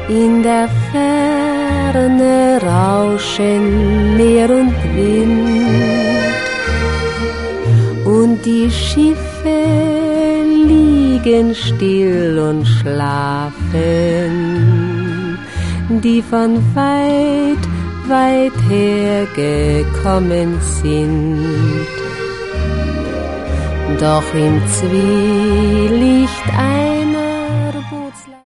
In der Ferne rauschen Meer und Wind und die Schiffe liegen still und schlafen, die von weit, weit her gekommen sind. Doch im Zwielicht einer